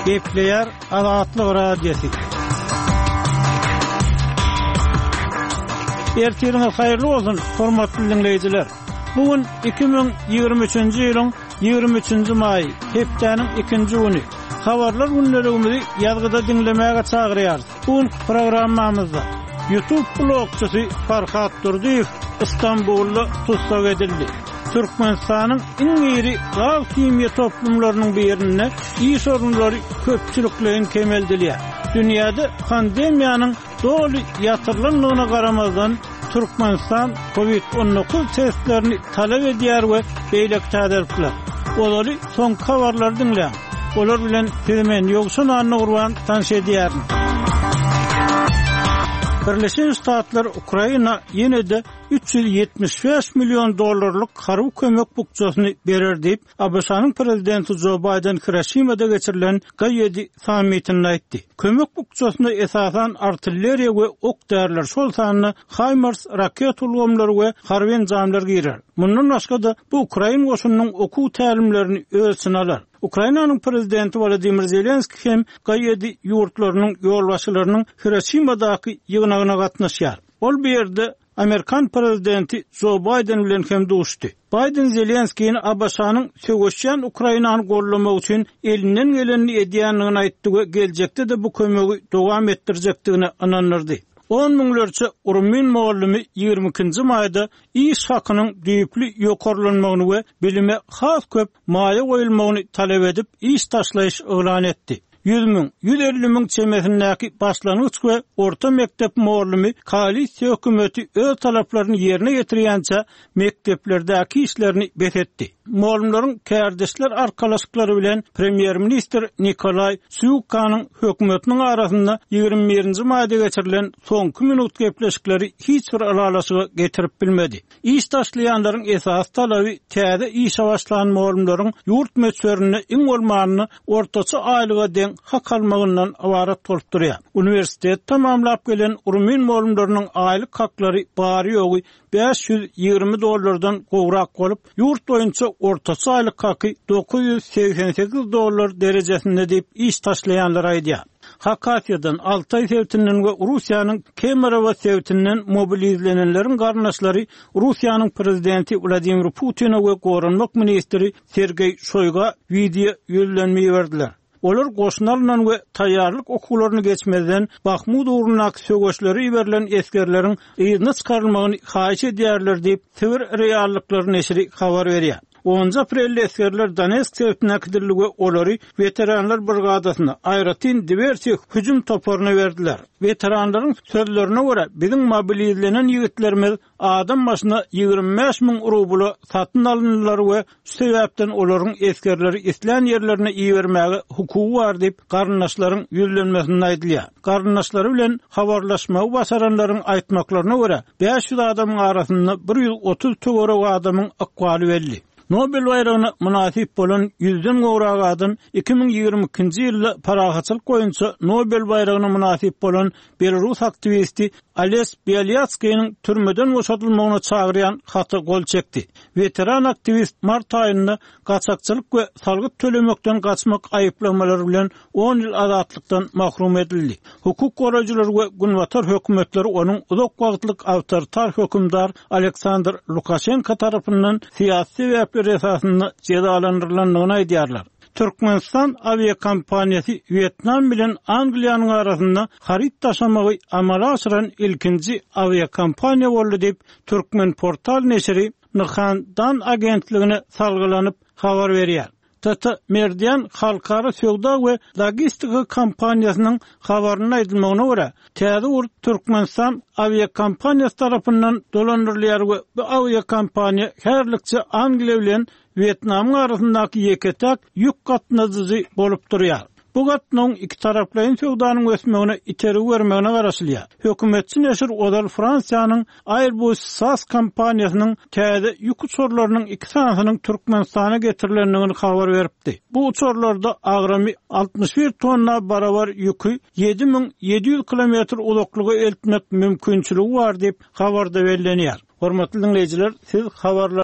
Gepleyer Azatlyk Radiosu. Ertiriniz hayırlı olsun, hormatly dinleyijiler. Bugün 2023-nji ýylyň 23-nji maý, hepdeniň 2-nji güni. Habarlar günlerimizi ýazgyda dinlemäge çagyrýar. Bugün programmamyzda YouTube blogçysy Farhat Durdiýew Istanbulda tutsak edildi. Türkmenistanyň iň iri gal kimya toplumlarynyň birine iş sorunlary köpçüliklerin kemeldilýär. Dünýäde pandemiýanyň doly ýatyrlanmagyna garamazdan Türkmenistan COVID-19 testlerini talep edýär we beýlek täderipler. Olary soň habarlar dinleýär. Olar bilen filmen ýogsun anny gurban tanış edýär. Birleşen Ştatlar Ukraina ýene-de $375 milyon harby kömek bukçasyny berer diýip ABŞ-nyň prezidenti Joe Biden Hiroşimada geçirilen G7 sammitinde aýtdy. Kömek bukçasyna esasan artilleriýa we ok därler şol sanyny HIMARS raket ulgamlary we harby enjamlar girer. Mundan başga da bu Ukraina goşunynyň okuw tälimlerini ölçüne alar. Ukrainanyň prezidenti Volodymyr Zelenski hem G7 ýurtlarynyň ýolbaşçylarynyň Hiroşimadaky ýygnagyna gatnaşýar. Ol bu ýerde Amerikan prezidenti Joe Biden bilen hem duşdy. Biden Zelenskiň ABŞ-nyň söwüşýän Ukrainany gollamak üçin elinden geleni edýänligini aýtdy we geljekde de bu kömegi dowam etdirjekdigini anandyrdy. 10 miňlerçe Urmin muallimi 22-nji maýda iş hakynyň düýpli ýokarlanmagyny we bilime has köp maýa goýulmagyny talep edip iş taşlaýyş elan etdi. 150 miň çemesindäki başlanyç we orta mektep muallimi koalisiýa hökümeti öz talaplaryny ýerine getirýänçe mekteplerdäki işlerini bethetdi. Muallimlaryň kärdeşler arkalaşyklary bilen premier minister Nikolay Syukanyň hökümetiniň arasynda 21-nji maýda geçirilen soňky minut gepleşikleri hiç bir alalaşyga getirip bilmedi. İş taşlaýanlaryň esas talaby täze iş başlayan muallimlaryň ýurt meçberine iň bolmanyny ortaça aýlyga deň hak almagyndan awarat bolup durýar. Uniwersitet tamamlap gelen Urmin muallimlarynyň aýlyk haklary bary ýogy $520 gowrak bolup, ýurt boýunça ortaça aýlyk haky $988 derejesinde diýip iş taşlaýanlar aýdýar. Hakatiýadan Altay Sewtinden we Russiýanyň Kemerowa Sewtinden mobilizlenenleriň garnaşlary Russiýanyň prezidenti Vladimir Putina we Gorunluk ministri Sergey Shoyga video ýönelenmeyi berdiler. Olar goşnarynyň we taýýarlyk okuwlaryny geçmeden Bahmut uğrunak söwüşleri ýiberilen eskerleriň ýygyny çykarylmagyny haýyş edýärler diýip Twitter reallyklary neşri habar berýär. 10 aprelde eskerler Donetsk şehrine kidirli we olary veteranlar brigadasyna aýratyn diversiýa hüjüm toparyny berdiler. Veteranlaryň sözlerine görä biziň mobilizlenen ýigitlerimiz adam başyna 25 miň rubly satyn alyndylar we şu sebäpden olaryň eskerleri islan ýerlerine ýibermäge hukugy bar diýip garnaşlaryň ýüzlenmesini aýdylýar. Garnaşlary bilen habarlaşma basaranlaryň aýtmaklaryna görä 500 adamyň arasynda 130 töwerek adamyň akwaly belli. Nobel bayragyna munasip bolan 100den gowrak adam 2022-nji ýylda parahatçylyk boýunça Nobel bayragyna munasip bolan Belarus aktivisti Ales Bialyatskyň türmeden boşatylmagyna çagyrýan haty gol çekdi. Veteran aktivist mart aýynda gaçakçylyk we salgyt tölemekden gaçmak aýyplanmalary bilen 10 ýyl azatlykdan mahrum edildi. Hukuk goraýjylar we günwatar hökümetleri onuň uzak wagtlyk awtoritar hökümdar Aleksandr Lukashenko tarapyndan syýasy sebäpler esasında cezalandyrylanyny aýdýarlar. Türkmenistan aviakompaniýasy Vietnam bilen Angliýanyň arasynda harit taşamagy amala aşyran ilkinji aviakompaniýa boldy diýip Türkmen portal neşri Nurhandan agentligine salgylanyp habar berýär. Tata Merdian Halkara Söwda we Logistika kompaniýasynyň habaryna aýdylmagyna görä, täze urt Türkmenistan aviakompaniýasy tarapyndan dolandyrylýar we bu aviakompaniýa herlikçe Angliýa bilen Vietnamyň arasyndaky ýeketek ýük gatnaşygy bolup durýar. Bu gatnaň iki taraplaryň söwdanyň ösmegine iteri bermegine garaşylýar. Hökümetçi neşir odal Fransiýanyň Airbus SAS kompaniýasynyň täze ýük uçurlarynyň iki sanasynyň Türkmenistana getirilendigini habar beripdi. Bu uçurlarda agramy 61 tonna barabar ýükü 7700 kilometr uzaklyga eltmek mümkinçiligi bar diýip habarda bellenýär. Hormatly dinleyijiler, siz habarlar